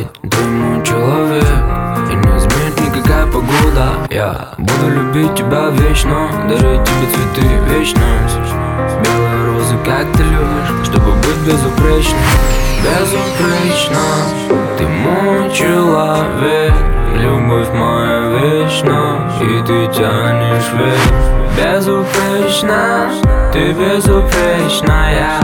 Ты мой человек, и не изменит никакая погода. Я буду любить тебя вечно, дарить тебе цветы вечность. Белые розы, как ты любишь, чтобы быть безупречным. Безупречно, ты мой человек, любовь моя вечна, и ты тянешь вверх. Безупречно, ты безупречная.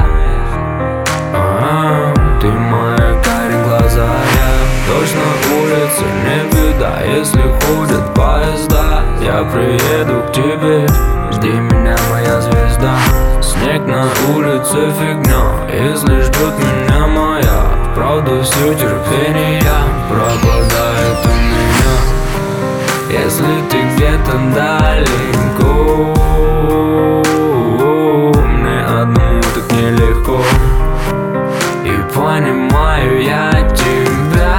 Ты моя карие глаза, я дождь на улице, не беда, если ходят поезда. Я приеду к тебе, жди меня, моя звезда. Снег на улице фигня, если ждет меня моя. Правда, все терпение пропадает у меня. Если ты где-то далеко, мне одному так нелегко. И понимаю я тебя,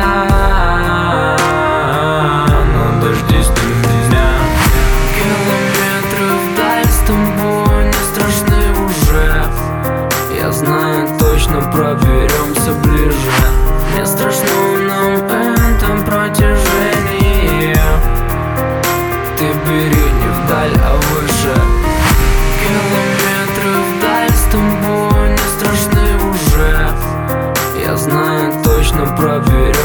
но дождись ты меня. Километры вдаль с тобой не страшны уже. Я знаю точно, проберемся ближе. Не страшно нам это протяжение. Ты бери не вдаль, а выше. Километры вдаль с тобой не страшны уже. Я знаю точно, проберемся.